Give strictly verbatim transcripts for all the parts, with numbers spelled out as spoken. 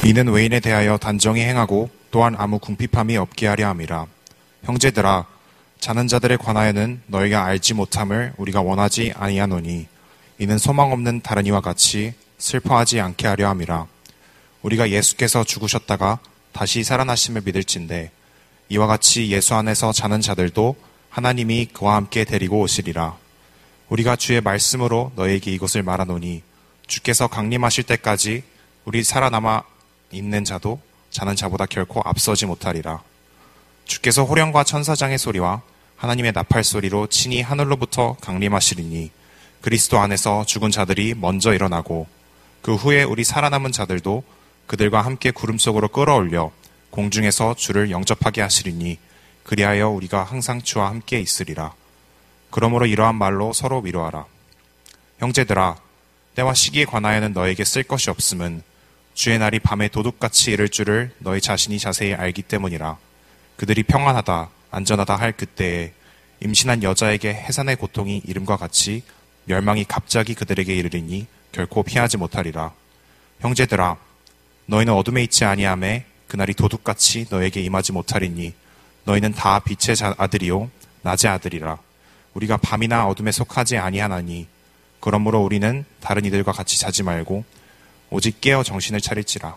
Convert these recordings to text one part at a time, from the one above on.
이는 외인에 대하여 단정히 행하고 또한 아무 궁핍함이 없게 하려 함이라. 형제들아, 자는 자들에 관하여는 너희가 알지 못함을 우리가 원하지 아니하노니 이는 소망 없는 다른 이와 같이 슬퍼하지 않게 하려 함이라. 우리가 예수께서 죽으셨다가 다시 살아나심을 믿을진대 이와 같이 예수 안에서 자는 자들도 하나님이 그와 함께 데리고 오시리라. 우리가 주의 말씀으로 너희에게 이것을 말하노니 주께서 강림하실 때까지 우리 살아남아 있는 자도 자는 자보다 결코 앞서지 못하리라. 주께서 호령과 천사장의 소리와 하나님의 나팔 소리로 친히 하늘로부터 강림하시리니 그리스도 안에서 죽은 자들이 먼저 일어나고 그 후에 우리 살아남은 자들도 그들과 함께 구름 속으로 끌어올려 공중에서 주를 영접하게 하시리니 그리하여 우리가 항상 주와 함께 있으리라. 그러므로 이러한 말로 서로 위로하라. 형제들아, 때와 시기에 관하여는 너에게 쓸 것이 없음은 주의 날이 밤에 도둑같이 이를 줄을 너희 자신이 자세히 알기 때문이라. 그들이 평안하다 안전하다 할 그때에 임신한 여자에게 해산의 고통이 이름과 같이 멸망이 갑자기 그들에게 이르리니 결코 피하지 못하리라. 형제들아, 너희는 어둠에 있지 아니하매 그날이 도둑같이 너에게 임하지 못하리니 너희는 다 빛의 아들이요 낮의 아들이라. 우리가 밤이나 어둠에 속하지 아니하나니 그러므로 우리는 다른 이들과 같이 자지 말고 오직 깨어 정신을 차릴지라.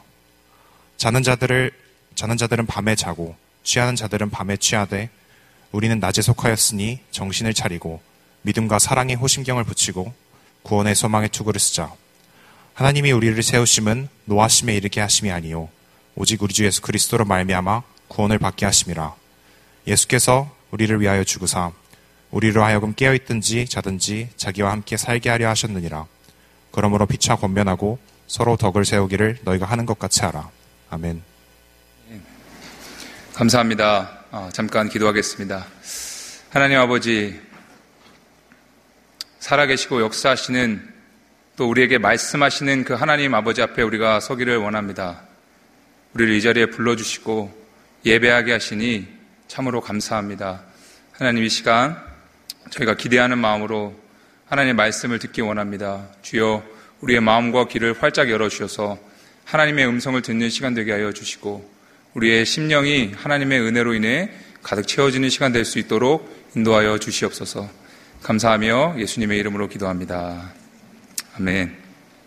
자는 자들을 자는 자들은 밤에 자고 취하는 자들은 밤에 취하되 우리는 낮에 속하였으니 정신을 차리고 믿음과 사랑에 호심경을 붙이고 구원의 소망의 투구를 쓰자. 하나님이 우리를 세우심은 노하심에 이르게 하심이 아니요 오직 우리 주 예수 그리스도로 말미암아 구원을 받게 하심이라. 예수께서 우리를 위하여 죽으사 우리로 하여금 깨어있든지 자든지 자기와 함께 살게 하려 하셨느니라. 그러므로 피차 권면하고 서로 덕을 세우기를 너희가 하는 것 같이 하라. 아멘. 감사합니다. 어, 잠깐 기도하겠습니다. 하나님 아버지, 살아계시고 역사하시는 또 우리에게 말씀하시는 그 하나님 아버지 앞에 우리가 서기를 원합니다. 우리를 이 자리에 불러주시고 예배하게 하시니 참으로 감사합니다. 하나님, 이 시간 저희가 기대하는 마음으로 하나님의 말씀을 듣기 원합니다. 주여, 우리의 마음과 귀를 활짝 열어주셔서 하나님의 음성을 듣는 시간 되게 하여 주시고 우리의 심령이 하나님의 은혜로 인해 가득 채워지는 시간 될 수 있도록 인도하여 주시옵소서. 감사하며 예수님의 이름으로 기도합니다. 아멘.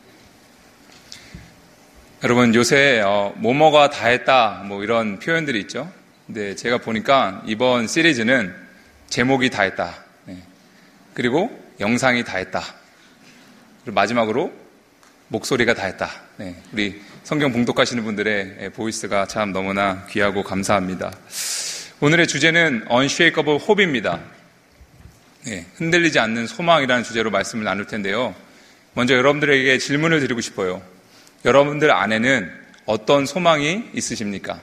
여러분, 요새 어, 뭐뭐가 다 했다 뭐 이런 표현들이 있죠. 근데 제가 보니까 이번 시리즈는 제목이 다 했다, 네. 그리고 영상이 다 했다, 그리고 마지막으로 목소리가 다 했다. 네. 우리 성경 봉독하시는 분들의 보이스가 참 너무나 귀하고 감사합니다. 오늘의 주제는 Unshakable Hope입니다. 네, 흔들리지 않는 소망이라는 주제로 말씀을 나눌 텐데요. 먼저 여러분들에게 질문을 드리고 싶어요. 여러분들 안에는 어떤 소망이 있으십니까?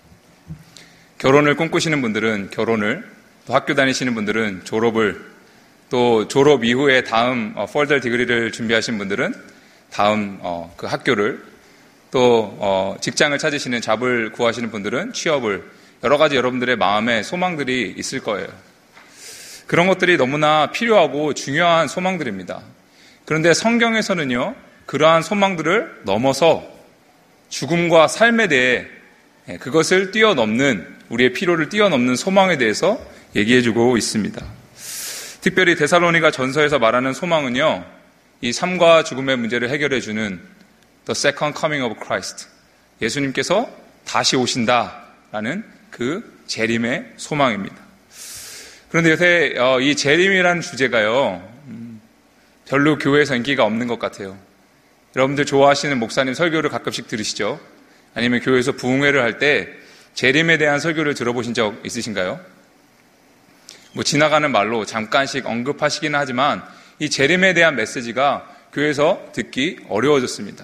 결혼을 꿈꾸시는 분들은 결혼을, 또 학교 다니시는 분들은 졸업을, 또 졸업 이후에 다음 어, further 디그리를 준비하시는 분들은 다음 어, 그 학교를, 또 어, 직장을 찾으시는 잡을 구하시는 분들은 취업을, 여러 가지 여러분들의 마음에 소망들이 있을 거예요. 그런 것들이 너무나 필요하고 중요한 소망들입니다. 그런데 성경에서는요, 그러한 소망들을 넘어서 죽음과 삶에 대해 그것을 뛰어넘는, 우리의 필요를 뛰어넘는 소망에 대해서 얘기해주고 있습니다. 특별히 데살로니가 전서에서 말하는 소망은요, 이 삶과 죽음의 문제를 해결해주는 The Second Coming of Christ, 예수님께서 다시 오신다라는 그 재림의 소망입니다. 그런데 요새 이 재림이라는 주제가요, 별로 교회에서 인기가 없는 것 같아요. 여러분들 좋아하시는 목사님 설교를 가끔씩 들으시죠? 아니면 교회에서 부흥회를 할 때 재림에 대한 설교를 들어보신 적 있으신가요? 뭐 지나가는 말로 잠깐씩 언급하시기는 하지만 이 재림에 대한 메시지가 교회에서 듣기 어려워졌습니다.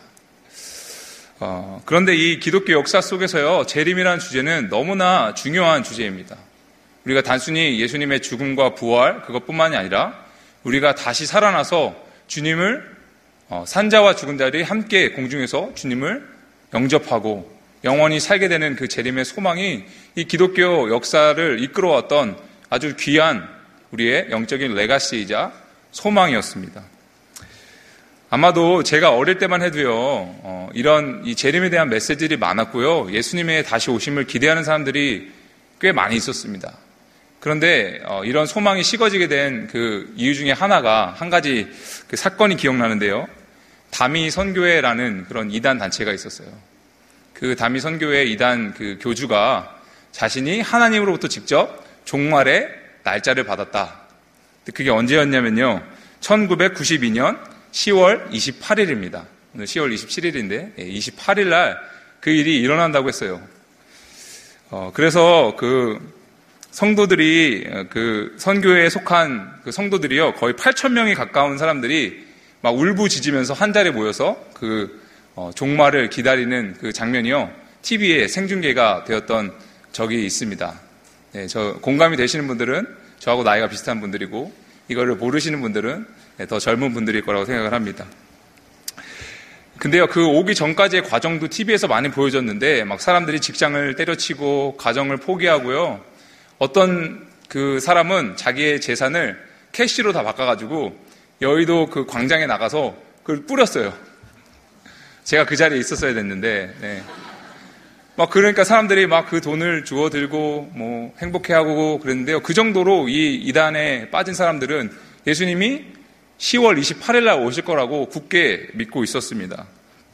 어, 그런데 이 기독교 역사 속에서요, 재림이라는 주제는 너무나 중요한 주제입니다. 우리가 단순히 예수님의 죽음과 부활, 그것뿐만이 아니라 우리가 다시 살아나서 주님을, 어, 산자와 죽은 자들이 함께 공중에서 주님을 영접하고 영원히 살게 되는 그 재림의 소망이 이 기독교 역사를 이끌어왔던 아주 귀한 우리의 영적인 레가시이자 소망이었습니다. 아마도 제가 어릴 때만 해도요, 어, 이런 이 재림에 대한 메시지들이 많았고요. 예수님의 다시 오심을 기대하는 사람들이 꽤 많이 있었습니다. 그런데 어, 이런 소망이 식어지게 된 그 이유 중에 하나가 한 가지 그 사건이 기억나는데요. 다미 선교회라는 그런 이단 단체가 있었어요. 그 다미 선교회 이단 그 교주가 자신이 하나님으로부터 직접 종말의 날짜를 받았다. 그게 언제였냐면요. 천구백구십이 년 시월 이십팔일입니다. 오늘 시월 이십칠일인데 이십팔 일 날 그 일이 일어난다고 했어요. 어, 그래서 그 성도들이 그 선교회에 속한 그 성도들이요 거의 팔천 명이 가까운 사람들이 막 울부짖으면서 한 자리에 모여서 그 어, 종말을 기다리는 그 장면이요 티비에 생중계가 되었던 적이 있습니다. 네, 저 공감이 되시는 분들은 저하고 나이가 비슷한 분들이고 이거를 모르시는 분들은 더 젊은 분들일 거라고 생각을 합니다. 근데요, 그 오기 전까지의 과정도 티비에서 많이 보여줬는데, 막 사람들이 직장을 때려치고, 가정을 포기하고요. 어떤 그 사람은 자기의 재산을 캐시로 다 바꿔가지고, 여의도 그 광장에 나가서 그걸 뿌렸어요. 제가 그 자리에 있었어야 됐는데, 네. 막 그러니까 사람들이 막 그 돈을 주워 들고, 뭐, 행복해하고 그랬는데요. 그 정도로 이 이단에 빠진 사람들은 예수님이 시월 이십팔일 날 오실 거라고 굳게 믿고 있었습니다.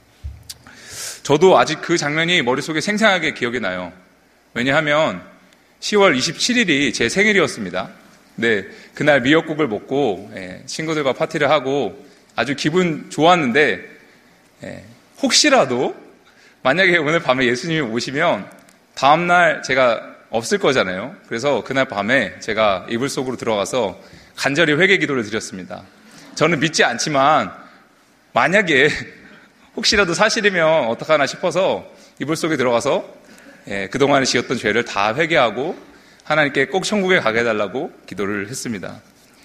저도 아직 그 장면이 머릿속에 생생하게 기억이 나요. 왜냐하면 시월 이십칠일이 제 생일이었습니다. 네, 그날 미역국을 먹고 예, 친구들과 파티를 하고 아주 기분 좋았는데 예, 혹시라도 만약에 오늘 밤에 예수님이 오시면 다음날 제가 없을 거잖아요. 그래서 그날 밤에 제가 이불 속으로 들어가서 간절히 회개 기도를 드렸습니다. 저는 믿지 않지만 만약에 혹시라도 사실이면 어떡하나 싶어서 이불 속에 들어가서 예, 그동안에 지었던 죄를 다 회개하고 하나님께 꼭 천국에 가게 해달라고 기도를 했습니다.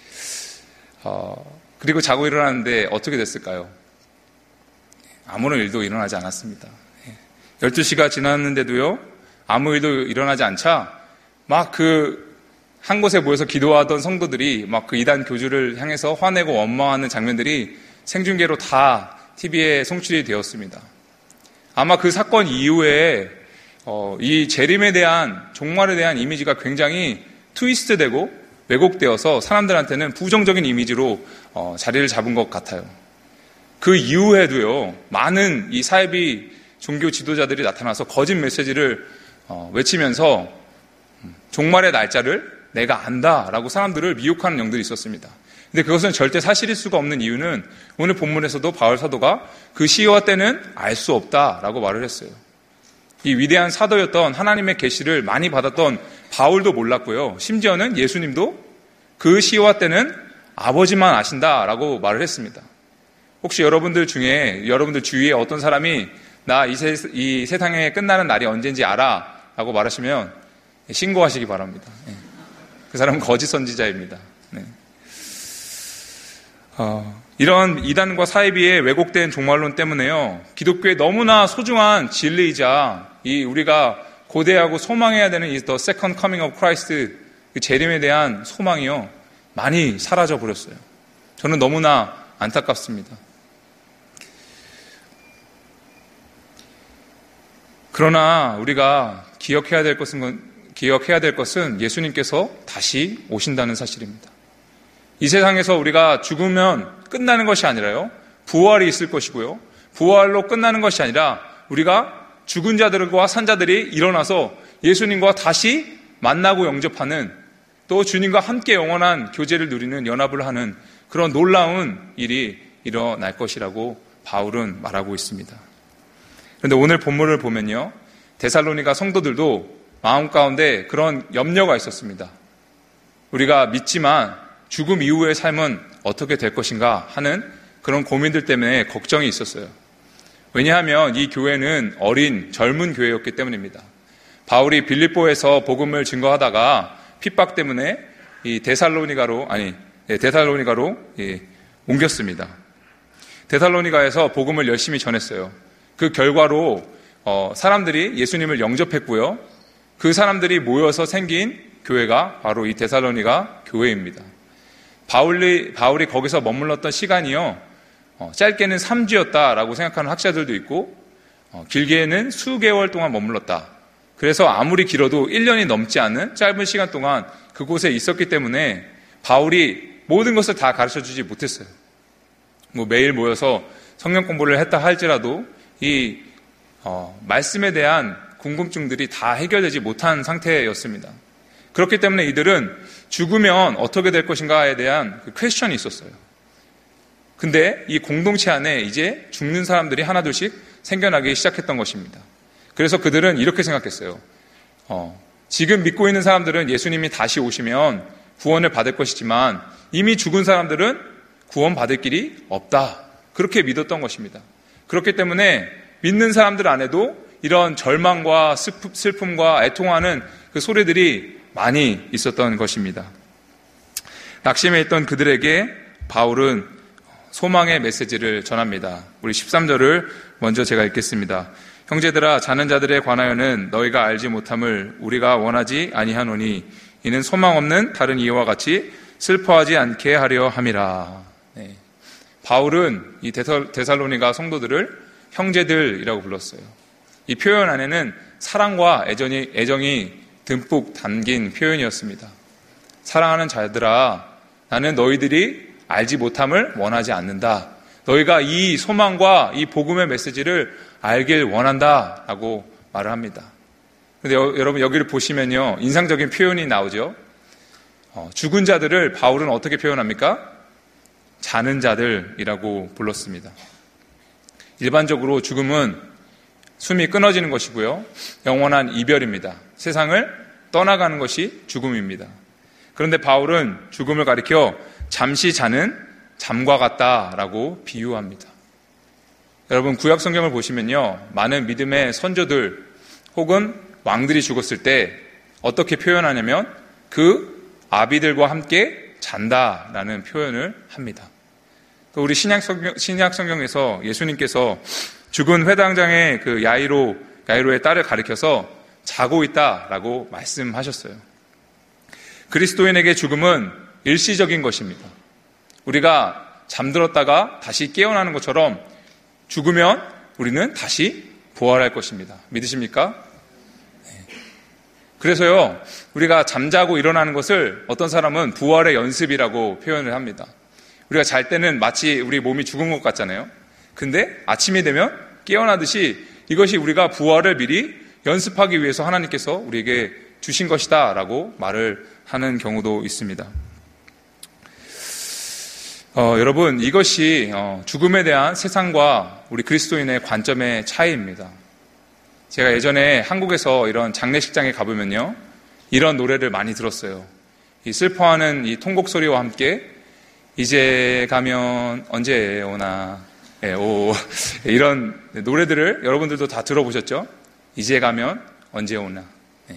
어, 그리고 자고 일어났는데 어떻게 됐을까요? 아무런 일도 일어나지 않았습니다. 예, 열두 시가 지났는데도요 아무 일도 일어나지 않자 막 그 한 곳에 모여서 기도하던 성도들이 막 그 이단 교주를 향해서 화내고 원망하는 장면들이 생중계로 다 티비에 송출이 되었습니다. 아마 그 사건 이후에 어, 이 재림에 대한 종말에 대한 이미지가 굉장히 트위스트되고 왜곡되어서 사람들한테는 부정적인 이미지로 어, 자리를 잡은 것 같아요. 그 이후에도요 많은 이 사이비 종교 지도자들이 나타나서 거짓 메시지를 어, 외치면서 종말의 날짜를 내가 안다라고 사람들을 미혹하는 영들이 있었습니다. 근데 그것은 절대 사실일 수가 없는 이유는 오늘 본문에서도 바울 사도가 그 시와 때는 알 수 없다라고 말을 했어요. 이 위대한 사도였던 하나님의 계시를 많이 받았던 바울도 몰랐고요. 심지어는 예수님도 그 시와 때는 아버지만 아신다라고 말을 했습니다. 혹시 여러분들 중에 여러분들 주위에 어떤 사람이 나 이 이 세상에 끝나는 날이 언제인지 알아 라고 말하시면 신고하시기 바랍니다. 그 사람은 거짓 선지자입니다. 네. 어, 이런 이단과 사이비의 왜곡된 종말론 때문에요 기독교의 너무나 소중한 진리이자 이 우리가 고대하고 소망해야 되는 이 The Second Coming of Christ 그 재림에 대한 소망이요 많이 사라져 버렸어요. 저는 너무나 안타깝습니다. 그러나 우리가 기억해야 될 것은 기억해야 될 것은 예수님께서 다시 오신다는 사실입니다. 이 세상에서 우리가 죽으면 끝나는 것이 아니라요 부활이 있을 것이고요 부활로 끝나는 것이 아니라 우리가 죽은 자들과 산 자들이 일어나서 예수님과 다시 만나고 영접하는 또 주님과 함께 영원한 교제를 누리는 연합을 하는 그런 놀라운 일이 일어날 것이라고 바울은 말하고 있습니다. 그런데 오늘 본문을 보면요 데살로니가 성도들도 마음 가운데 그런 염려가 있었습니다. 우리가 믿지만 죽음 이후의 삶은 어떻게 될 것인가 하는 그런 고민들 때문에 걱정이 있었어요. 왜냐하면 이 교회는 어린 젊은 교회였기 때문입니다. 바울이 빌립보에서 복음을 증거하다가 핍박 때문에 이 데살로니가로 아니 데살로니가로 예, 옮겼습니다. 데살로니가에서 복음을 열심히 전했어요. 그 결과로 어, 사람들이 예수님을 영접했고요. 그 사람들이 모여서 생긴 교회가 바로 이 데살로니가 교회입니다. 바울이, 바울이 거기서 머물렀던 시간이요, 어, 짧게는 삼 주였다라고 생각하는 학자들도 있고 어, 길게는 수개월 동안 머물렀다. 그래서 아무리 길어도 일 년이 넘지 않은 짧은 시간 동안 그곳에 있었기 때문에 바울이 모든 것을 다 가르쳐주지 못했어요. 뭐 매일 모여서 성경 공부를 했다 할지라도 이 어, 말씀에 대한 궁금증들이 다 해결되지 못한 상태였습니다. 그렇기 때문에 이들은 죽으면 어떻게 될 것인가에 대한 그 퀘스천이 있었어요. 근데 이 공동체 안에 이제 죽는 사람들이 하나둘씩 생겨나기 시작했던 것입니다. 그래서 그들은 이렇게 생각했어요. 어, 지금 믿고 있는 사람들은 예수님이 다시 오시면 구원을 받을 것이지만 이미 죽은 사람들은 구원 받을 길이 없다. 그렇게 믿었던 것입니다. 그렇기 때문에 믿는 사람들 안에도 이런 절망과 슬픔과 애통하는 그 소리들이 많이 있었던 것입니다. 낙심해 있던 그들에게 바울은 소망의 메시지를 전합니다. 우리 십삼 절을 먼저 제가 읽겠습니다. 형제들아, 자는 자들에 관하여는 너희가 알지 못함을 우리가 원하지 아니하노니 이는 소망 없는 다른 이와 같이 슬퍼하지 않게 하려 함이라. 네. 바울은 이 데살로니가 성도들을 형제들이라고 불렀어요. 이 표현 안에는 사랑과 애정이, 애정이 듬뿍 담긴 표현이었습니다. 사랑하는 자들아, 나는 너희들이 알지 못함을 원하지 않는다. 너희가 이 소망과 이 복음의 메시지를 알길 원한다 라고 말을 합니다. 근데 여, 여러분 여기를 보시면요, 인상적인 표현이 나오죠. 어, 죽은 자들을 바울은 어떻게 표현합니까? 자는 자들이라고 불렀습니다. 일반적으로 죽음은 숨이 끊어지는 것이고요, 영원한 이별입니다. 세상을 떠나가는 것이 죽음입니다. 그런데 바울은 죽음을 가리켜 잠시 자는 잠과 같다라고 비유합니다. 여러분 구약 성경을 보시면요, 많은 믿음의 선조들 혹은 왕들이 죽었을 때 어떻게 표현하냐면 그 아비들과 함께 잔다라는 표현을 합니다. 또 우리 신약 성경, 신약 성경에서 예수님께서 죽은 회당장의 그 야이로, 야이로의 딸을 가리켜서 자고 있다라고 말씀하셨어요. 그리스도인에게 죽음은 일시적인 것입니다. 우리가 잠들었다가 다시 깨어나는 것처럼 죽으면 우리는 다시 부활할 것입니다. 믿으십니까? 네. 그래서요, 우리가 잠자고 일어나는 것을 어떤 사람은 부활의 연습이라고 표현을 합니다. 우리가 잘 때는 마치 우리 몸이 죽은 것 같잖아요. 근데 아침이 되면 깨어나듯이 이것이 우리가 부활을 미리 연습하기 위해서 하나님께서 우리에게 주신 것이다 라고 말을 하는 경우도 있습니다. 어, 여러분, 이것이 어, 죽음에 대한 세상과 우리 그리스도인의 관점의 차이입니다. 제가 예전에 한국에서 이런 장례식장에 가보면요, 이런 노래를 많이 들었어요. 이 슬퍼하는 이 통곡 소리와 함께 이제 가면 언제 오나, 네, 오, 이런 노래들을 여러분들도 다 들어보셨죠? 이제 가면 언제 오나. 네.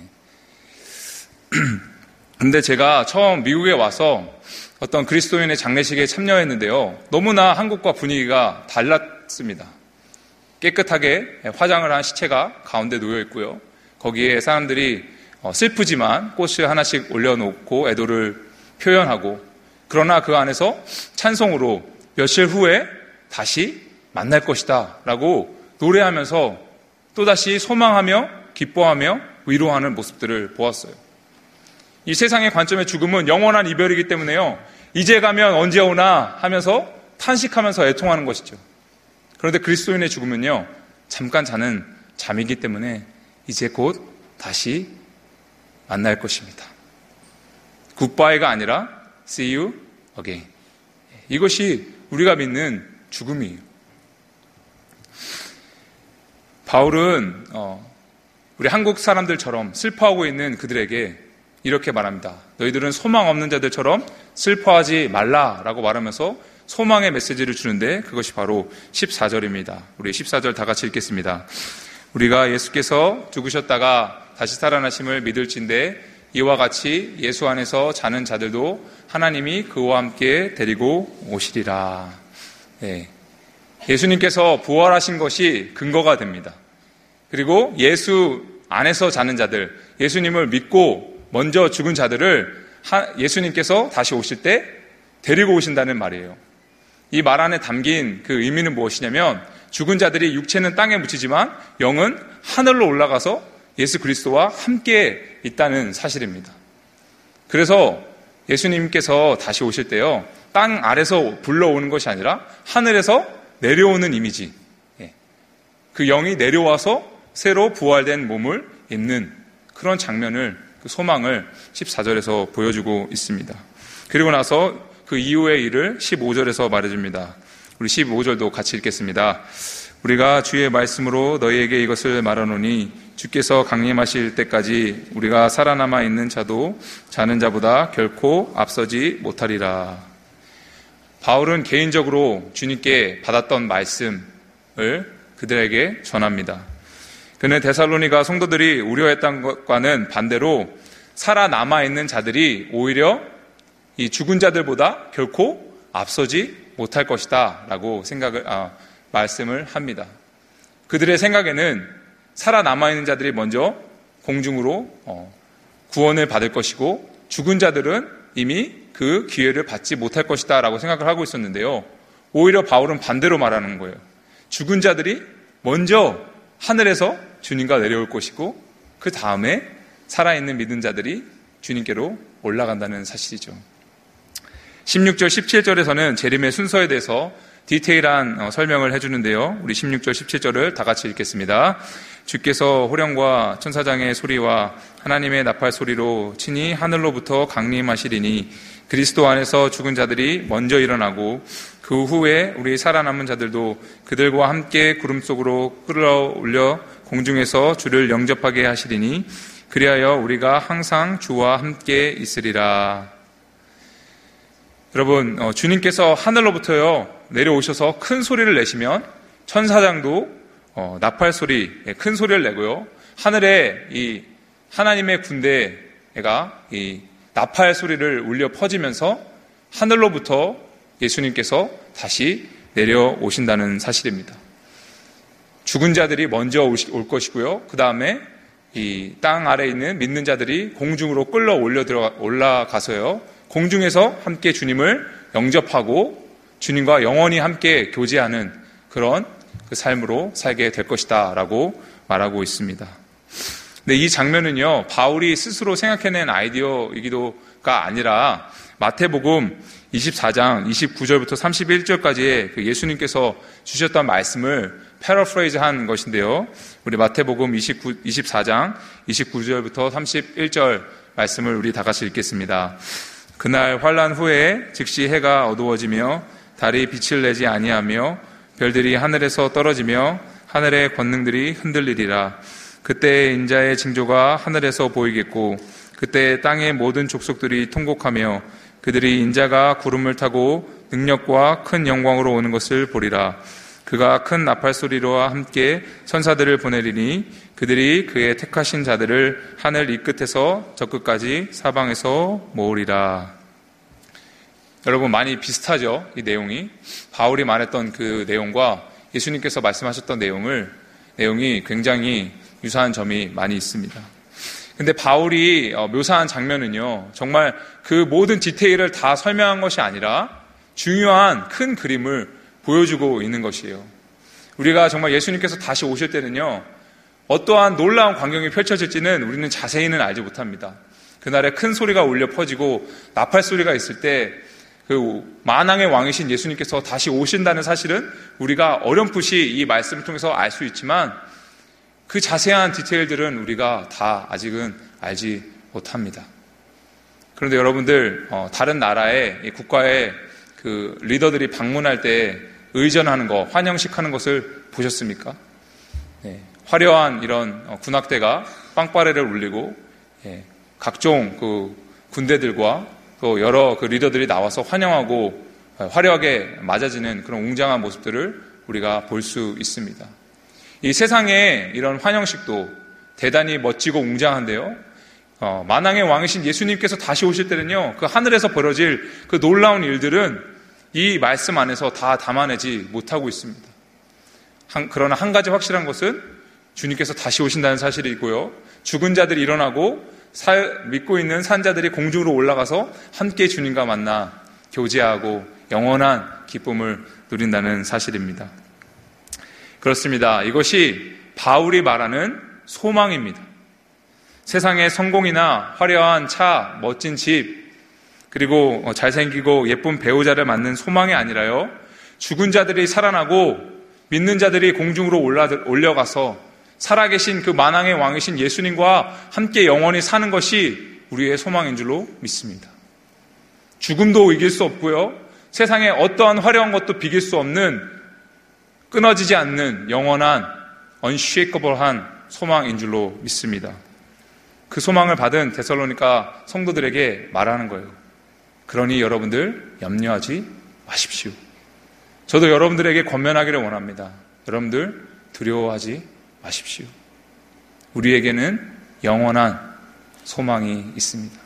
근데 제가 처음 미국에 와서 어떤 그리스도인의 장례식에 참여했는데요, 너무나 한국과 분위기가 달랐습니다. 깨끗하게 화장을 한 시체가 가운데 놓여 있고요, 거기에 사람들이 슬프지만 꽃을 하나씩 올려놓고 애도를 표현하고, 그러나 그 안에서 찬송으로 며칠 후에 다시 만날 것이다 라고 노래하면서 또다시 소망하며 기뻐하며 위로하는 모습들을 보았어요. 이 세상의 관점의 죽음은 영원한 이별이기 때문에요, 이제 가면 언제 오나 하면서 탄식하면서 애통하는 것이죠. 그런데 그리스도인의 죽음은요, 잠깐 자는 잠이기 때문에 이제 곧 다시 만날 것입니다. 굿바이가 아니라 see you again. 이것이 우리가 믿는 죽음이에요. 바울은 어, 우리 한국 사람들처럼 슬퍼하고 있는 그들에게 이렇게 말합니다. 너희들은 소망 없는 자들처럼 슬퍼하지 말라라고 말하면서 소망의 메시지를 주는데, 그것이 바로 십사 절입니다. 우리 십사 절 다 같이 읽겠습니다. 우리가 예수께서 죽으셨다가 다시 살아나심을 믿을진대 이와 같이 예수 안에서 자는 자들도 하나님이 그와 함께 데리고 오시리라. 네. 예수님께서 부활하신 것이 근거가 됩니다. 그리고 예수 안에서 자는 자들, 예수님을 믿고 먼저 죽은 자들을 예수님께서 다시 오실 때 데리고 오신다는 말이에요. 이 말 안에 담긴 그 의미는 무엇이냐면 죽은 자들이 육체는 땅에 묻히지만 영은 하늘로 올라가서 예수 그리스도와 함께 있다는 사실입니다. 그래서 예수님께서 다시 오실 때요, 땅 아래서 불러오는 것이 아니라 하늘에서 내려오는 이미지, 그 영이 내려와서 새로 부활된 몸을 입는 그런 장면을, 그 소망을 십사 절에서 보여주고 있습니다. 그리고 나서 그 이후의 일을 십오 절에서 말해줍니다. 우리 십오 절도 같이 읽겠습니다. 우리가 주의 말씀으로 너희에게 이것을 말하노니 주께서 강림하실 때까지 우리가 살아남아 있는 자도 자는 자보다 결코 앞서지 못하리라. 바울은 개인적으로 주님께 받았던 말씀을 그들에게 전합니다. 그는 데살로니가 성도들이 우려했던 것과는 반대로 살아남아 있는 자들이 오히려 이 죽은 자들보다 결코 앞서지 못할 것이다 라고 생각을, 아, 말씀을 합니다. 그들의 생각에는 살아남아 있는 자들이 먼저 공중으로 어, 구원을 받을 것이고 죽은 자들은 이미 그 기회를 받지 못할 것이다 라고 생각을 하고 있었는데요. 오히려 바울은 반대로 말하는 거예요. 죽은 자들이 먼저 하늘에서 주님과 내려올 것이고 그 다음에 살아있는 믿은 자들이 주님께로 올라간다는 사실이죠. 십육 절, 십칠 절에서는 재림의 순서에 대해서 디테일한 설명을 해주는데요. 우리 십육 절, 십칠 절을 다 같이 읽겠습니다. 주께서 호령과 천사장의 소리와 하나님의 나팔 소리로 친히 하늘로부터 강림하시리니 그리스도 안에서 죽은 자들이 먼저 일어나고 그 후에 우리 살아남은 자들도 그들과 함께 구름 속으로 끌어올려 공중에서 주를 영접하게 하시리니 그리하여 우리가 항상 주와 함께 있으리라. 여러분, 어, 주님께서 하늘로부터요 내려오셔서 큰 소리를 내시면 천사장도 어, 나팔 소리, 큰 소리를 내고요, 하늘에 이 하나님의 군대가 이 나팔 소리를 울려 퍼지면서 하늘로부터 예수님께서 다시 내려오신다는 사실입니다. 죽은 자들이 먼저 올 것이고요, 그 다음에 이 땅 아래에 있는 믿는 자들이 공중으로 끌어 올려 들어가 올라가서요 공중에서 함께 주님을 영접하고 주님과 영원히 함께 교제하는 그런 그 삶으로 살게 될 것이다 라고 말하고 있습니다. 근데 이 장면은요 바울이 스스로 생각해낸 아이디어이기도가 아니라 마태복음 이십사 장 이십구 절부터 삼십일 절까지의 그 예수님께서 주셨던 말씀을 패러프레이즈 한 것인데요, 우리 마태복음 이십구, 이십사 장 이십구 절부터 삼십일 절 말씀을 우리 다 같이 읽겠습니다. 그날 환란 후에 즉시 해가 어두워지며 달이 빛을 내지 아니하며 별들이 하늘에서 떨어지며 하늘의 권능들이 흔들리리라. 그때 인자의 징조가 하늘에서 보이겠고 그때 땅의 모든 족속들이 통곡하며 그들이 인자가 구름을 타고 능력과 큰 영광으로 오는 것을 보리라. 그가 큰 나팔 소리와 함께 천사들을 보내리니 그들이 그의 택하신 자들을 하늘 이 끝에서 저 끝까지 사방에서 모으리라. 여러분, 많이 비슷하죠? 이 내용이 바울이 말했던 그 내용과 예수님께서 말씀하셨던 내용을 내용이 굉장히 유사한 점이 많이 있습니다. 근데 바울이 묘사한 장면은요 정말 그 모든 디테일을 다 설명한 것이 아니라 중요한 큰 그림을 보여주고 있는 것이에요. 우리가 정말 예수님께서 다시 오실 때는요 어떠한 놀라운 광경이 펼쳐질지는 우리는 자세히는 알지 못합니다. 그날에 큰 소리가 울려 퍼지고 나팔 소리가 있을 때 그 만왕의 왕이신 예수님께서 다시 오신다는 사실은 우리가 어렴풋이 이 말씀을 통해서 알 수 있지만 그 자세한 디테일들은 우리가 다 아직은 알지 못합니다. 그런데 여러분들 어, 다른 나라의 국가의 그 리더들이 방문할 때 의전하는 거, 환영식 하는 것을 보셨습니까? 네, 화려한 이런 군악대가 빵빠레를 울리고 예, 각종 그 군대들과 또 여러 그 리더들이 나와서 환영하고 화려하게 맞아지는 그런 웅장한 모습들을 우리가 볼 수 있습니다. 이 세상에 이런 환영식도 대단히 멋지고 웅장한데요, 어, 만왕의 왕이신 예수님께서 다시 오실 때는요 그 하늘에서 벌어질 그 놀라운 일들은 이 말씀 안에서 다 담아내지 못하고 있습니다. 한, 그러나 한 가지 확실한 것은 주님께서 다시 오신다는 사실이고요, 죽은 자들이 일어나고 살, 믿고 있는 산자들이 공중으로 올라가서 함께 주님과 만나 교제하고 영원한 기쁨을 누린다는 사실입니다. 그렇습니다. 이것이 바울이 말하는 소망입니다. 세상의 성공이나 화려한 차, 멋진 집, 그리고 잘생기고 예쁜 배우자를 만난 소망이 아니라요, 죽은 자들이 살아나고 믿는 자들이 공중으로 올라, 올려가서 살아계신 그 만왕의 왕이신 예수님과 함께 영원히 사는 것이 우리의 소망인 줄로 믿습니다. 죽음도 이길 수 없고요, 세상에 어떠한 화려한 것도 비길 수 없는, 끊어지지 않는 영원한 unshakable한 소망인 줄로 믿습니다. 그 소망을 받은 데살로니가 성도들에게 말하는 거예요. 그러니 여러분들 염려하지 마십시오. 저도 여러분들에게 권면하기를 원합니다. 여러분들 두려워하지 마십시오. 우리에게는 영원한 소망이 있습니다.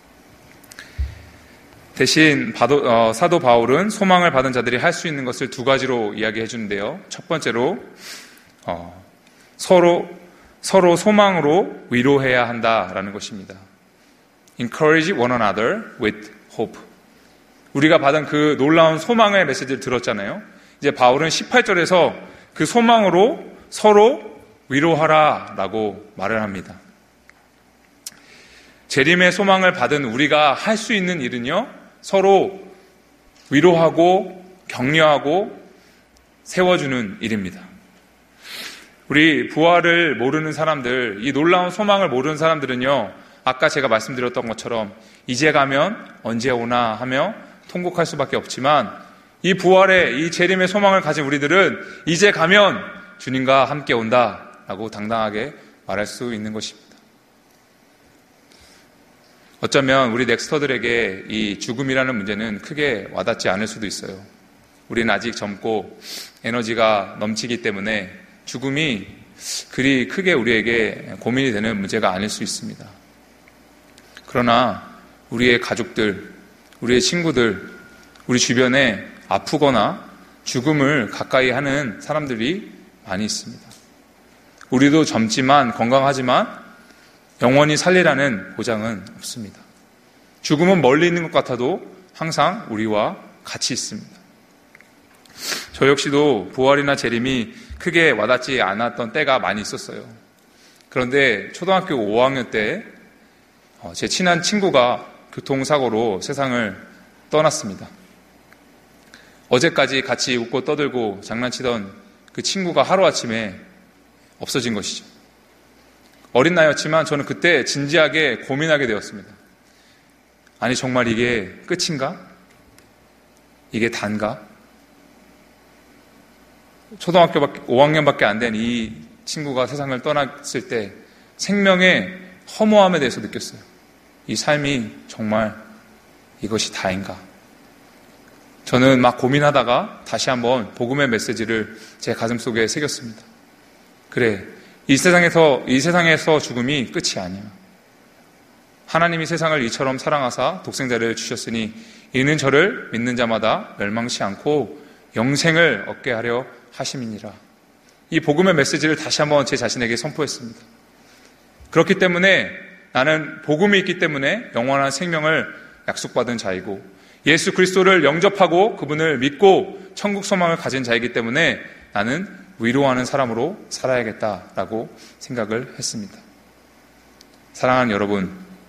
대신 어, 사도 바울은 소망을 받은 자들이 할 수 있는 것을 두 가지로 이야기해 주는데요. 첫 번째로 어, 서로 서로 소망으로 위로해야 한다라는 것입니다. Encourage one another with hope. 우리가 받은 그 놀라운 소망의 메시지를 들었잖아요. 이제 바울은 십팔 절에서 그 소망으로 서로 위로하라라고 말을 합니다. 재림의 소망을 받은 우리가 할 수 있는 일은요, 서로 위로하고 격려하고 세워주는 일입니다. 우리 부활을 모르는 사람들, 이 놀라운 소망을 모르는 사람들은요, 아까 제가 말씀드렸던 것처럼 이제 가면 언제 오나 하며 통곡할 수밖에 없지만, 이 부활의, 이 재림의 소망을 가진 우리들은 이제 가면 주님과 함께 온다라고 당당하게 말할 수 있는 것입니다. 어쩌면 우리 넥스터들에게 이 죽음이라는 문제는 크게 와닿지 않을 수도 있어요. 우리는 아직 젊고 에너지가 넘치기 때문에 죽음이 그리 크게 우리에게 고민이 되는 문제가 아닐 수 있습니다. 그러나 우리의 가족들, 우리의 친구들, 우리 주변에 아프거나 죽음을 가까이 하는 사람들이 많이 있습니다. 우리도 젊지만 건강하지만 영원히 살리라는 보장은 없습니다. 죽음은 멀리 있는 것 같아도 항상 우리와 같이 있습니다. 저 역시도 부활이나 재림이 크게 와닿지 않았던 때가 많이 있었어요. 그런데 초등학교 오 학년 때 제 친한 친구가 교통사고로 세상을 떠났습니다. 어제까지 같이 웃고 떠들고 장난치던 그 친구가 하루아침에 없어진 것이죠. 어린 나이였지만 저는 그때 진지하게 고민하게 되었습니다. 아니, 정말 이게 끝인가? 이게 단가? 초등학교 오 학년밖에 안 된 이 친구가 세상을 떠났을 때 생명의 허무함에 대해서 느꼈어요. 이 삶이 정말 이것이 다인가? 저는 막 고민하다가 다시 한번 복음의 메시지를 제 가슴속에 새겼습니다. 그래, 이 세상에서, 이 세상에서 죽음이 끝이 아니야. 하나님이 세상을 이처럼 사랑하사 독생자를 주셨으니 이는 저를 믿는 자마다 멸망치 않고 영생을 얻게 하려 하심이니라. 이 복음의 메시지를 다시 한번 제 자신에게 선포했습니다. 그렇기 때문에 나는 복음이 있기 때문에 영원한 생명을 약속받은 자이고, 예수 그리스도를 영접하고 그분을 믿고 천국 소망을 가진 자이기 때문에 나는 위로하는 사람으로 살아야겠다라고 생각을 했습니다. 사랑하는 여러분,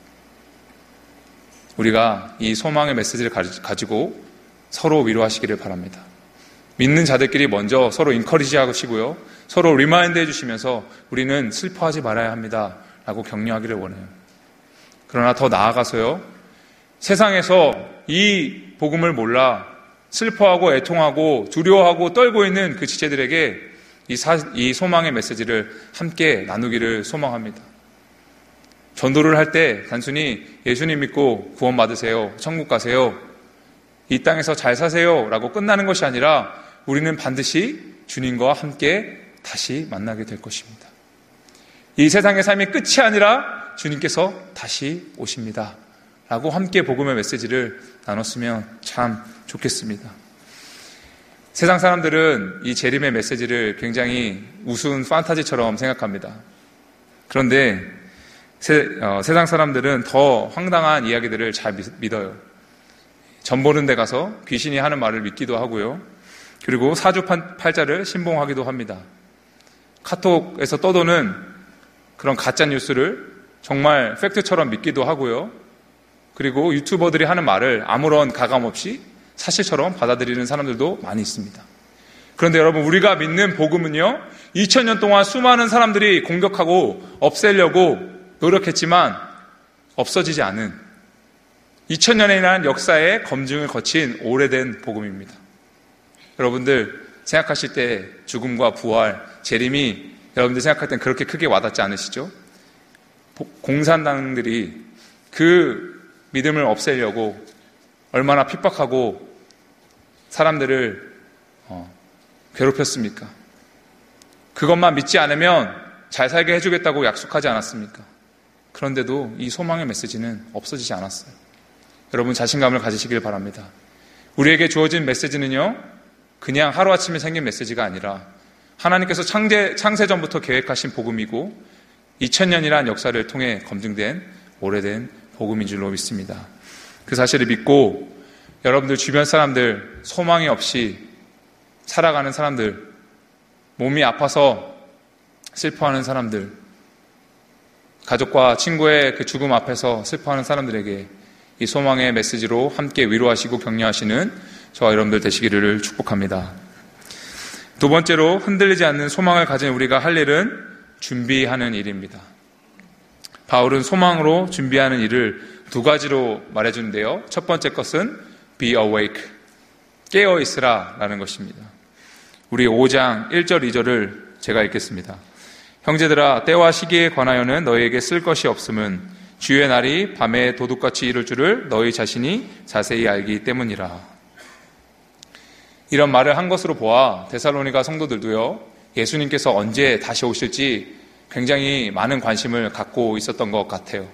우리가 이 소망의 메시지를 가지고 서로 위로하시기를 바랍니다. 믿는 자들끼리 먼저 서로 인커리지 하시고요, 서로 리마인드 해주시면서 우리는 슬퍼하지 말아야 합니다 라고 격려하기를 원해요. 그러나 더 나아가서요, 세상에서 이 복음을 몰라 슬퍼하고 애통하고 두려워하고 떨고 있는 그 지체들에게 이, 사, 이 소망의 메시지를 함께 나누기를 소망합니다. 전도를 할 때 단순히 예수님 믿고 구원 받으세요, 천국 가세요, 이 땅에서 잘 사세요 라고 끝나는 것이 아니라 우리는 반드시 주님과 함께 다시 만나게 될 것입니다. 이 세상의 삶이 끝이 아니라 주님께서 다시 오십니다 라고 함께 복음의 메시지를 나눴으면 참 좋겠습니다. 세상 사람들은 이 재림의 메시지를 굉장히 우스운 판타지처럼 생각합니다. 그런데 세, 어, 세상 사람들은 더 황당한 이야기들을 잘 믿어요. 전 보는 데 가서 귀신이 하는 말을 믿기도 하고요. 그리고 사주팔자를 신봉하기도 합니다. 카톡에서 떠도는 그런 가짜 뉴스를 정말 팩트처럼 믿기도 하고요. 그리고 유튜버들이 하는 말을 아무런 가감 없이 사실처럼 받아들이는 사람들도 많이 있습니다. 그런데 여러분, 우리가 믿는 복음은요, 이천 년 동안 수많은 사람들이 공격하고 없애려고 노력했지만 없어지지 않은 이천 년이라는 역사의 검증을 거친 오래된 복음입니다. 여러분들 생각하실 때 죽음과 부활, 재림이 여러분들 생각할 땐 그렇게 크게 와닿지 않으시죠? 공산당들이 그 믿음을 없애려고 얼마나 핍박하고 사람들을 어, 괴롭혔습니까? 그것만 믿지 않으면 잘 살게 해주겠다고 약속하지 않았습니까? 그런데도 이 소망의 메시지는 없어지지 않았어요. 여러분, 자신감을 가지시길 바랍니다. 우리에게 주어진 메시지는요, 그냥 하루아침에 생긴 메시지가 아니라 하나님께서 창세, 창세전부터 계획하신 복음이고 이천 년이라는 역사를 통해 검증된 오래된 복음인 줄로 믿습니다. 그 사실을 믿고 여러분들 주변 사람들, 소망이 없이 살아가는 사람들, 몸이 아파서 슬퍼하는 사람들, 가족과 친구의 그 죽음 앞에서 슬퍼하는 사람들에게 이 소망의 메시지로 함께 위로하시고 격려하시는 저와 여러분들 되시기를 축복합니다. 두 번째로, 흔들리지 않는 소망을 가진 우리가 할 일은 준비하는 일입니다. 바울은 소망으로 준비하는 일을 두 가지로 말해주는데요. 첫 번째 것은 be awake, 깨어 있으라 라는 것입니다. 우리 오 장 일 절 이 절을 제가 읽겠습니다. 형제들아, 때와 시기에 관하여는 너희에게 쓸 것이 없음은 주의 날이 밤에 도둑같이 이룰 줄을 너희 자신이 자세히 알기 때문이라. 이런 말을 한 것으로 보아 데살로니가 성도들도요, 예수님께서 언제 다시 오실지 굉장히 많은 관심을 갖고 있었던 것 같아요.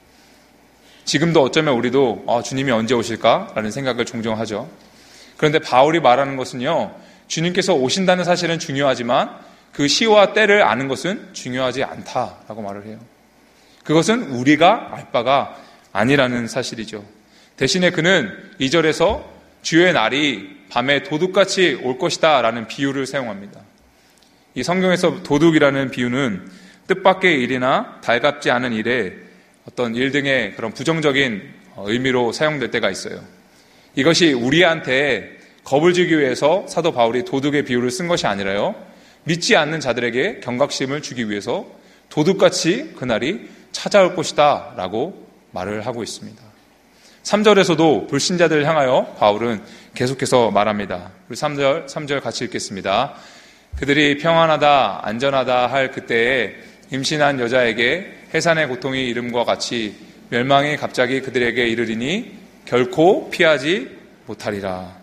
지금도 어쩌면 우리도 아, 주님이 언제 오실까라는 생각을 종종 하죠. 그런데 바울이 말하는 것은요, 주님께서 오신다는 사실은 중요하지만 그 시와 때를 아는 것은 중요하지 않다라고 말을 해요. 그것은 우리가 알 바가 아니라는 사실이죠. 대신에 그는 이 절에서 주의 날이 밤에 도둑같이 올 것이다 라는 비유를 사용합니다. 이 성경에서 도둑이라는 비유는 뜻밖의 일이나 달갑지 않은 일에 어떤 일 등의 그런 부정적인 의미로 사용될 때가 있어요. 이것이 우리한테 겁을 주기 위해서 사도 바울이 도둑의 비유를 쓴 것이 아니라요, 믿지 않는 자들에게 경각심을 주기 위해서 도둑같이 그날이 찾아올 것이다 라고 말을 하고 있습니다. 삼 절에서도 불신자들을 향하여 바울은 계속해서 말합니다. 우리 삼 절, 삼 절 같이 읽겠습니다. 그들이 평안하다, 안전하다 할 그때에 임신한 여자에게 해산의 고통이 이름과 같이 멸망이 갑자기 그들에게 이르리니 결코 피하지 못하리라.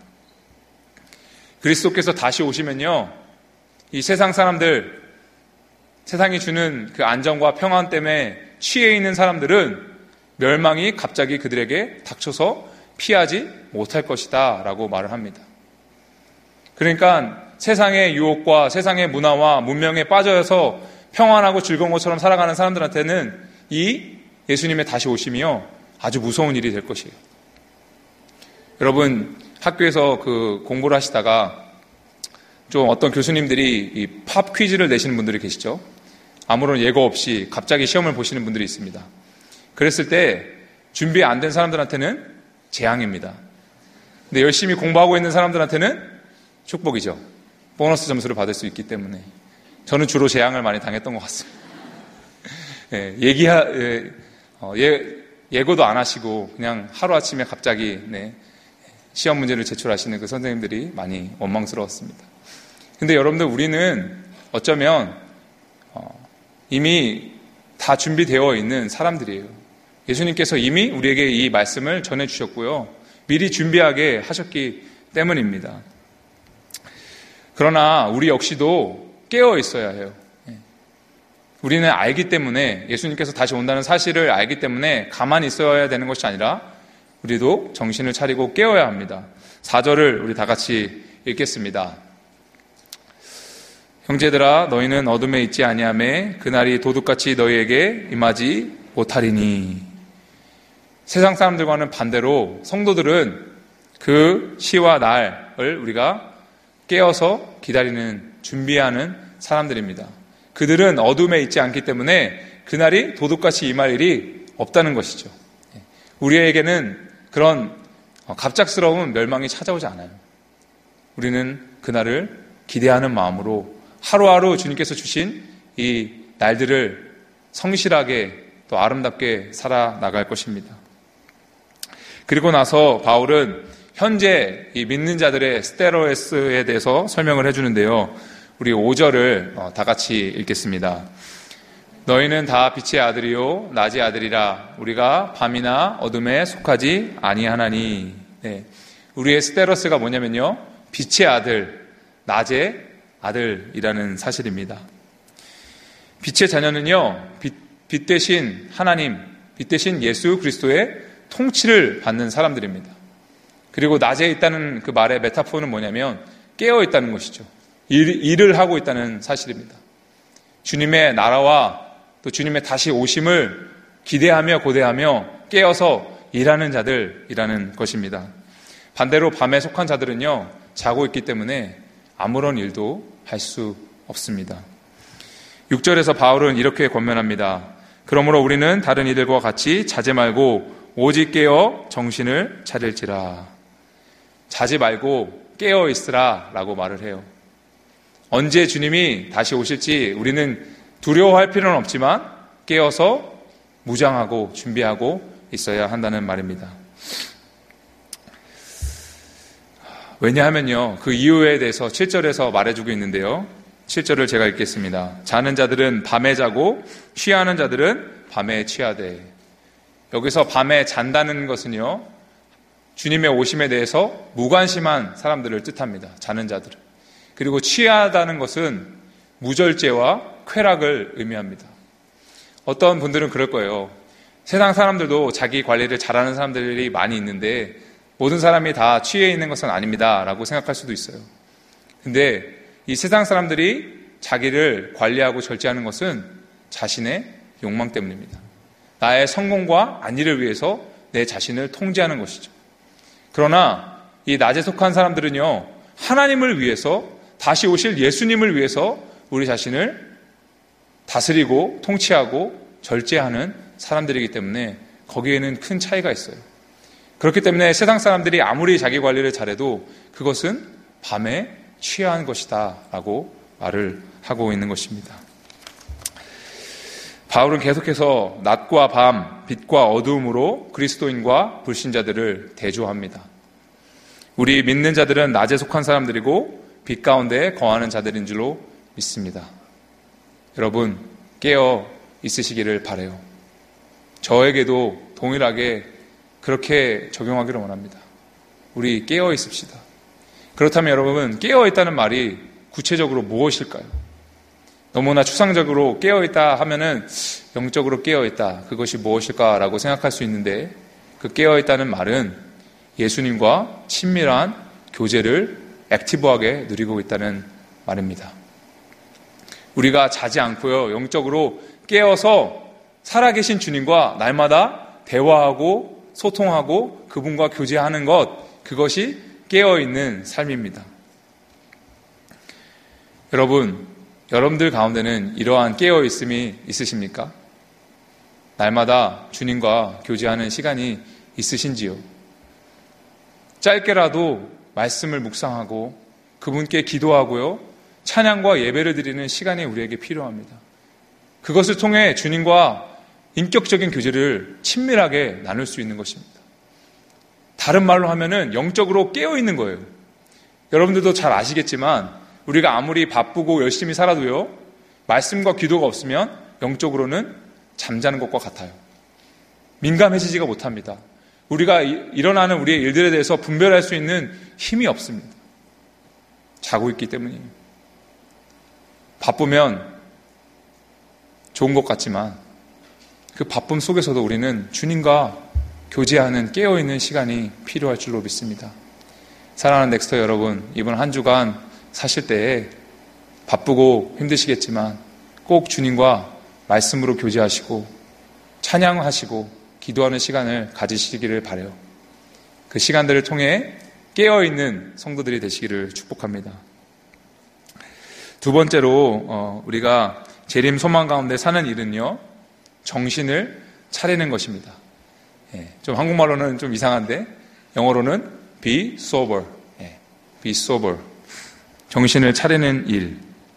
그리스도께서 다시 오시면요, 이 세상 사람들, 세상이 주는 그 안정과 평안 때문에 취해 있는 사람들은 멸망이 갑자기 그들에게 닥쳐서 피하지 못할 것이다 라고 말을 합니다. 그러니까 세상의 유혹과 세상의 문화와 문명에 빠져서 평안하고 즐거운 것처럼 살아가는 사람들한테는 이 예수님의 다시 오심이요, 아주 무서운 일이 될 것이에요. 여러분, 학교에서 그 공부를 하시다가 좀 어떤 교수님들이 이 팝 퀴즈를 내시는 분들이 계시죠. 아무런 예고 없이 갑자기 시험을 보시는 분들이 있습니다. 그랬을 때 준비 안 된 사람들한테는 재앙입니다. 근데 열심히 공부하고 있는 사람들한테는 축복이죠. 보너스 점수를 받을 수 있기 때문에. 저는 주로 재앙을 많이 당했던 것 같습니다. 예, 얘기하, 예, 어, 예, 예고도 안 하시고 그냥 하루아침에 갑자기 네, 시험 문제를 제출하시는 그 선생님들이 많이 원망스러웠습니다. 근데 여러분들, 우리는 어쩌면 어, 이미 다 준비되어 있는 사람들이에요. 예수님께서 이미 우리에게 이 말씀을 전해주셨고요, 미리 준비하게 하셨기 때문입니다. 그러나 우리 역시도 깨어 있어야 해요. 우리는 알기 때문에, 예수님께서 다시 온다는 사실을 알기 때문에 가만히 있어야 되는 것이 아니라 우리도 정신을 차리고 깨어야 합니다. 사 절을 우리 다 같이 읽겠습니다. 형제들아, 너희는 어둠에 있지 아니하매 그날이 도둑같이 너희에게 임하지 못하리니. 세상 사람들과는 반대로 성도들은 그 시와 날을 우리가 깨어서 기다리는, 준비하는 사람들입니다. 그들은 어둠에 있지 않기 때문에 그날이 도둑같이 임할 일이 없다는 것이죠. 우리에게는 그런 갑작스러운 멸망이 찾아오지 않아요. 우리는 그날을 기대하는 마음으로 하루하루 주님께서 주신 이 날들을 성실하게 또 아름답게 살아나갈 것입니다. 그리고 나서 바울은 현재 이 믿는 자들의 스테로에스에 대해서 설명을 해주는데요. 우리 오 절을 다 같이 읽겠습니다. 너희는 다 빛의 아들이요 낮의 아들이라. 우리가 밤이나 어둠에 속하지 아니하나니. 네. 우리의 스테로스가 뭐냐면요, 빛의 아들, 낮의 아들이라는 사실입니다. 빛의 자녀는요, 빛, 빛 대신 하나님, 빛 대신 예수 그리스도의 통치를 받는 사람들입니다. 그리고 낮에 있다는 그 말의 메타포는 뭐냐면 깨어 있다는 것이죠. 일, 일을 하고 있다는 사실입니다. 주님의 나라와 또 주님의 다시 오심을 기대하며 고대하며 깨어서 일하는 자들이라는 것입니다. 반대로 밤에 속한 자들은요, 자고 있기 때문에 아무런 일도 할 수 없습니다. 육 절에서 바울은 이렇게 권면합니다. 그러므로 우리는 다른 이들과 같이 자지 말고 오직 깨어 정신을 차릴지라. 자지 말고 깨어 있으라 라고 말을 해요. 언제 주님이 다시 오실지 우리는 두려워할 필요는 없지만 깨어서 무장하고 준비하고 있어야 한다는 말입니다. 왜냐하면요, 그 이유에 대해서 칠 절에서 말해주고 있는데요. 칠 절을 제가 읽겠습니다. 자는 자들은 밤에 자고 취하는 자들은 밤에 취하되. 여기서 밤에 잔다는 것은요, 주님의 오심에 대해서 무관심한 사람들을 뜻합니다. 자는 자들은. 그리고 취하다는 것은 무절제와 쾌락을 의미합니다. 어떤 분들은 그럴 거예요. 세상 사람들도 자기 관리를 잘하는 사람들이 많이 있는데 모든 사람이 다 취해 있는 것은 아닙니다 라고 생각할 수도 있어요. 근데 이 세상 사람들이 자기를 관리하고 절제하는 것은 자신의 욕망 때문입니다. 나의 성공과 안위를 위해서 내 자신을 통제하는 것이죠. 그러나 이 낮에 속한 사람들은요, 하나님을 위해서, 다시 오실 예수님을 위해서 우리 자신을 다스리고 통치하고 절제하는 사람들이기 때문에 거기에는 큰 차이가 있어요. 그렇기 때문에 세상 사람들이 아무리 자기 관리를 잘해도 그것은 밤에 취한 것이다 라고 말을 하고 있는 것입니다. 바울은 계속해서 낮과 밤, 빛과 어두움으로 그리스도인과 불신자들을 대조합니다. 우리 믿는 자들은 낮에 속한 사람들이고 빛 가운데 거하는 자들인 줄로 믿습니다. 여러분, 깨어 있으시기를 바라요. 저에게도 동일하게 그렇게 적용하기를 원합니다. 우리 깨어 있읍시다. 그렇다면 여러분, 깨어 있다는 말이 구체적으로 무엇일까요? 너무나 추상적으로 깨어 있다 하면은 영적으로 깨어 있다, 그것이 무엇일까라고 생각할 수 있는데, 그 깨어 있다는 말은 예수님과 친밀한 교제를 액티브하게 누리고 있다는 말입니다. 우리가 자지 않고요, 영적으로 깨어서 살아계신 주님과 날마다 대화하고 소통하고 그분과 교제하는 것, 그것이 깨어있는 삶입니다. 여러분, 여러분들 가운데는 이러한 깨어있음이 있으십니까? 날마다 주님과 교제하는 시간이 있으신지요? 짧게라도 말씀을 묵상하고 그분께 기도하고요, 찬양과 예배를 드리는 시간이 우리에게 필요합니다. 그것을 통해 주님과 인격적인 교제를 친밀하게 나눌 수 있는 것입니다. 다른 말로 하면은 영적으로 깨어있는 거예요. 여러분들도 잘 아시겠지만 우리가 아무리 바쁘고 열심히 살아도요, 말씀과 기도가 없으면 영적으로는 잠자는 것과 같아요. 민감해지지가 못합니다. 우리가 일어나는 우리의 일들에 대해서 분별할 수 있는 힘이 없습니다. 자고 있기 때문이에요. 바쁘면 좋은 것 같지만 그 바쁨 속에서도 우리는 주님과 교제하는 깨어있는 시간이 필요할 줄로 믿습니다. 사랑하는 넥스터 여러분, 이번 한 주간 사실 때에 바쁘고 힘드시겠지만 꼭 주님과 말씀으로 교제하시고 찬양하시고 기도하는 시간을 가지시기를 바라요. 그 시간들을 통해 깨어있는 성도들이 되시기를 축복합니다. 두 번째로 어, 우리가 재림 소망 가운데 사는 일은요, 정신을 차리는 것입니다. 예, 좀 한국말로는 좀 이상한데 영어로는 be sober, 예, be sober, 정신을 차리는 일.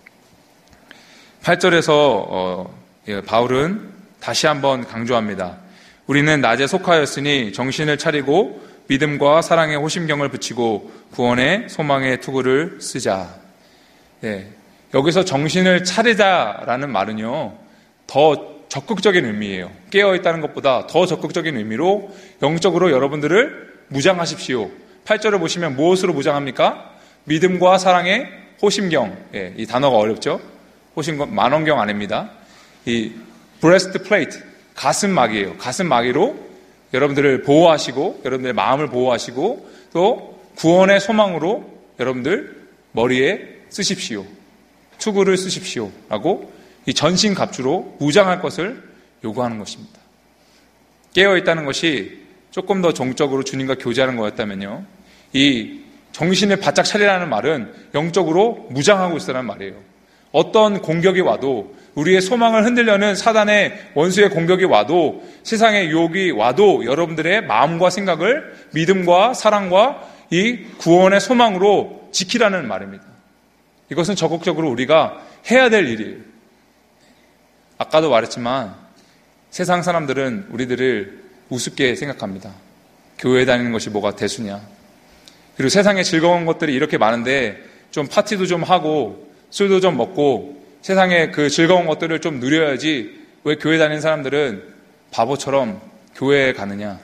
팔 절에서 어, 예, 바울은 다시 한번 강조합니다. 우리는 낮에 속하였으니 정신을 차리고 믿음과 사랑의 호심경을 붙이고 구원의 소망의 투구를 쓰자. 예, 여기서 정신을 차리자라는 말은요, 더 적극적인 의미예요. 깨어있다는 것보다 더 적극적인 의미로 영적으로 여러분들을 무장하십시오. 팔 절을 보시면 무엇으로 무장합니까? 믿음과 사랑의 호심경. 예, 이 단어가 어렵죠? 호심경, 만원경 아닙니다. 이 브레스트 플레이트, 가슴막이에요. 가슴막이로 여러분들을 보호하시고, 여러분들의 마음을 보호하시고, 또 구원의 소망으로 여러분들 머리에 쓰십시오. 투구를 쓰십시오. 라고 이 전신갑주로 무장할 것을 요구하는 것입니다. 깨어있다는 것이 조금 더 정적으로 주님과 교제하는 거였다면요, 이 정신을 바짝 차리라는 말은 영적으로 무장하고 있으라는 말이에요. 어떤 공격이 와도, 우리의 소망을 흔들려는 사단의 원수의 공격이 와도, 세상의 유혹이 와도 여러분들의 마음과 생각을 믿음과 사랑과 이 구원의 소망으로 지키라는 말입니다. 이것은 적극적으로 우리가 해야 될 일이에요. 아까도 말했지만 세상 사람들은 우리들을 우습게 생각합니다. 교회 다니는 것이 뭐가 대수냐. 그리고 세상에 즐거운 것들이 이렇게 많은데 좀 파티도 좀 하고 술도 좀 먹고 세상에 그 즐거운 것들을 좀 누려야지 왜 교회 다니는 사람들은 바보처럼 교회에 가느냐.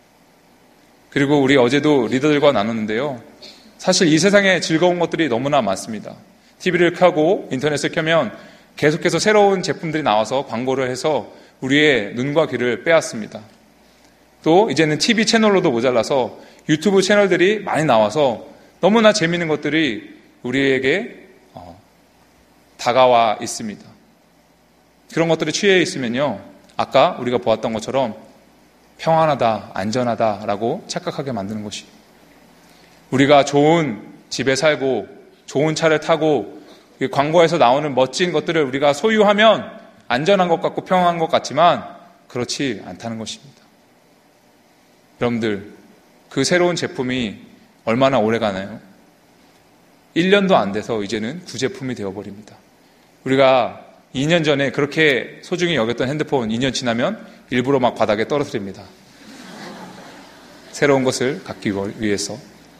그리고 우리 어제도 리더들과 나눴는데요, 사실 이 세상에 즐거운 것들이 너무나 많습니다. 티비를 켜고 인터넷을 켜면 계속해서 새로운 제품들이 나와서 광고를 해서 우리의 눈과 귀를 빼앗습니다. 또 이제는 티비 채널로도 모자라서 유튜브 채널들이 많이 나와서 너무나 재미있는 것들이 우리에게 어, 다가와 있습니다. 그런 것들에 취해 있으면요, 아까 우리가 보았던 것처럼 평안하다, 안전하다라고 착각하게 만드는 것이, 우리가 좋은 집에 살고 좋은 차를 타고 광고에서 나오는 멋진 것들을 우리가 소유하면 안전한 것 같고 평안한 것 같지만 그렇지 않다는 것입니다. 여러분들, 그 새로운 제품이 얼마나 오래 가나요? 일 년도 안 돼서 이제는 구제품이 되어버립니다. 우리가 이 년 전에 그렇게 소중히 여겼던 핸드폰 이 년 지나면 일부러 막 바닥에 떨어뜨립니다. 새로운 것을 갖기 위해서.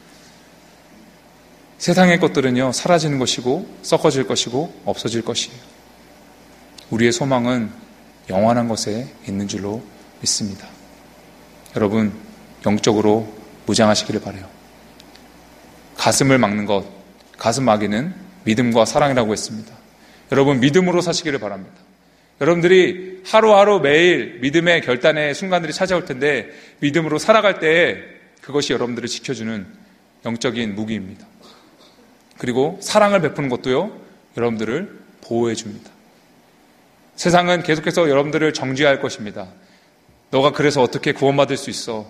세상의 것들은요, 사라지는 것이고 썩어질 것이고 없어질 것이에요. 우리의 소망은 영원한 것에 있는 줄로 믿습니다. 여러분, 영적으로 무장하시기를 바라요. 가슴을 막는 것, 가슴 막이는 믿음과 사랑이라고 했습니다. 여러분, 믿음으로 사시기를 바랍니다. 여러분들이 하루하루 매일 믿음의 결단의 순간들이 찾아올 텐데 믿음으로 살아갈 때 그것이 여러분들을 지켜주는 영적인 무기입니다. 그리고 사랑을 베푸는 것도요, 여러분들을 보호해 줍니다. 세상은 계속해서 여러분들을 정죄할 것입니다. 너가 그래서 어떻게 구원받을 수 있어?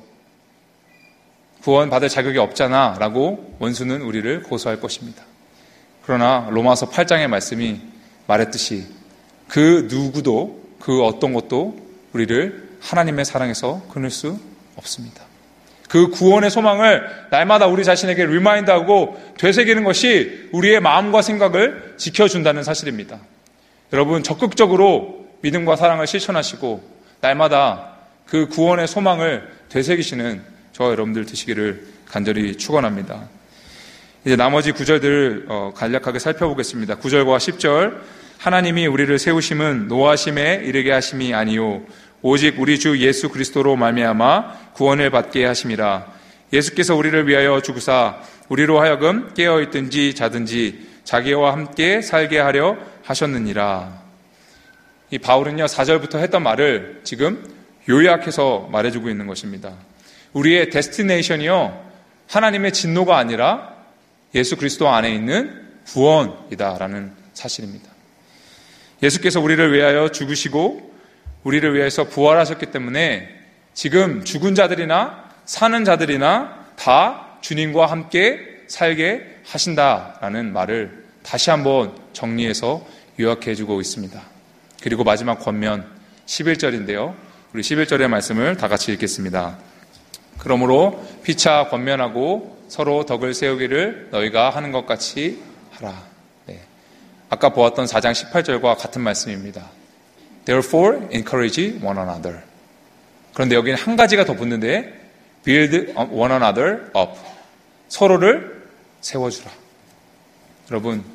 구원받을 자격이 없잖아 라고 원수는 우리를 고소할 것입니다. 그러나 로마서 팔 장의 말씀이 말했듯이 그 누구도, 그 어떤 것도 우리를 하나님의 사랑에서 끊을 수 없습니다. 그 구원의 소망을 날마다 우리 자신에게 리마인드하고 되새기는 것이 우리의 마음과 생각을 지켜준다는 사실입니다. 여러분, 적극적으로 믿음과 사랑을 실천하시고 날마다 그 구원의 소망을 되새기시는 저와 여러분들 되시기를 간절히 축원합니다. 이제 나머지 구절들을 간략하게 살펴보겠습니다. 구 절과 십 절. 하나님이 우리를 세우심은 노하심에 이르게 하심이 아니요 오직 우리 주 예수 그리스도로 말미암아 구원을 받게 하심이라. 예수께서 우리를 위하여 죽으사 우리로 하여금 깨어있든지 자든지 자기와 함께 살게 하려 하셨느니라. 이 바울은요, 사 절부터 했던 말을 지금 요약해서 말해주고 있는 것입니다. 우리의 데스티네이션이요, 하나님의 진노가 아니라 예수 그리스도 안에 있는 구원이다라는 사실입니다. 예수께서 우리를 위하여 죽으시고 우리를 위해서 부활하셨기 때문에 지금 죽은 자들이나 사는 자들이나 다 주님과 함께 살게 하신다라는 말을 다시 한번 정리해서 요약해주고 있습니다. 그리고 마지막 권면 십일 절인데요. 우리 십일 절의 말씀을 다 같이 읽겠습니다. 그러므로 피차 권면하고 서로 덕을 세우기를 너희가 하는 것 같이 하라. 네. 아까 보았던 사 장 십팔 절과 같은 말씀입니다. Therefore encourage one another. 그런데 여기는 한 가지가 더 붙는데 build one another up. 서로를 세워주라. 여러분,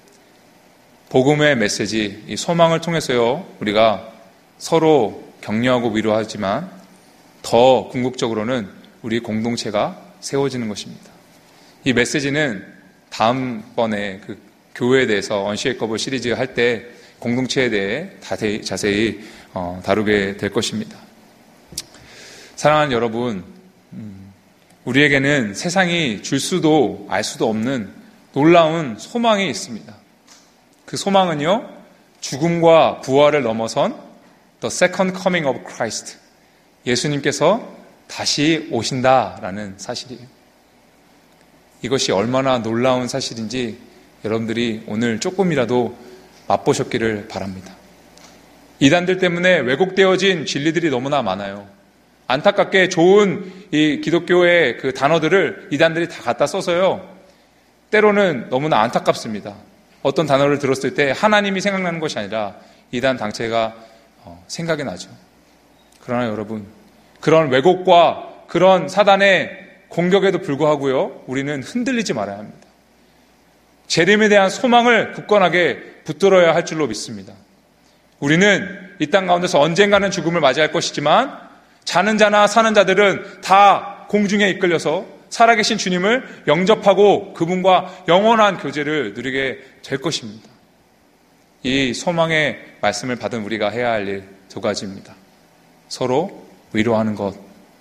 복음의 메시지, 이 소망을 통해서요, 우리가 서로 격려하고 위로하지만 더 궁극적으로는 우리 공동체가 세워지는 것입니다. 이 메시지는 다음번에 그 교회에 대해서 언시에이커블 시리즈 할 때 공동체에 대해 자세히, 자세히 어, 다루게 될 것입니다. 사랑하는 여러분, 우리에게는 세상이 줄 수도 알 수도 없는 놀라운 소망이 있습니다. 그 소망은요, 죽음과 부활을 넘어선 The Second Coming of Christ, 예수님께서 다시 오신다라는 사실이에요. 이것이 얼마나 놀라운 사실인지 여러분들이 오늘 조금이라도 맛보셨기를 바랍니다. 이단들 때문에 왜곡되어진 진리들이 너무나 많아요. 안타깝게 좋은 이 기독교의 그 단어들을 이단들이 다 갖다 써서요, 때로는 너무나 안타깝습니다. 어떤 단어를 들었을 때 하나님이 생각나는 것이 아니라 이단 당체가 생각이 나죠. 그러나 여러분, 그런 왜곡과 그런 사단의 공격에도 불구하고요, 우리는 흔들리지 말아야 합니다. 재림에 대한 소망을 굳건하게 붙들어야 할 줄로 믿습니다. 우리는 이 땅 가운데서 언젠가는 죽음을 맞이할 것이지만 자는 자나 사는 자들은 다 공중에 이끌려서 살아계신 주님을 영접하고 그분과 영원한 교제를 누리게 될 것입니다. 이 소망의 말씀을 받은 우리가 해야 할 일 두 가지입니다. 서로 위로하는 것,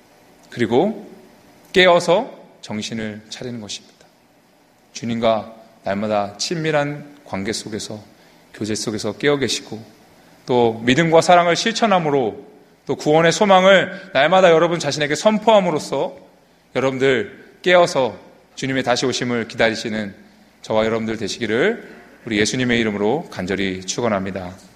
그리고 깨어서 정신을 차리는 것입니다. 주님과 날마다 친밀한 관계 속에서, 교제 속에서 깨어 계시고, 또 믿음과 사랑을 실천함으로, 또 구원의 소망을 날마다 여러분 자신에게 선포함으로써 여러분들 깨어서 주님의 다시 오심을 기다리시는 저와 여러분들 되시기를 우리 예수님의 이름으로 간절히 축원합니다.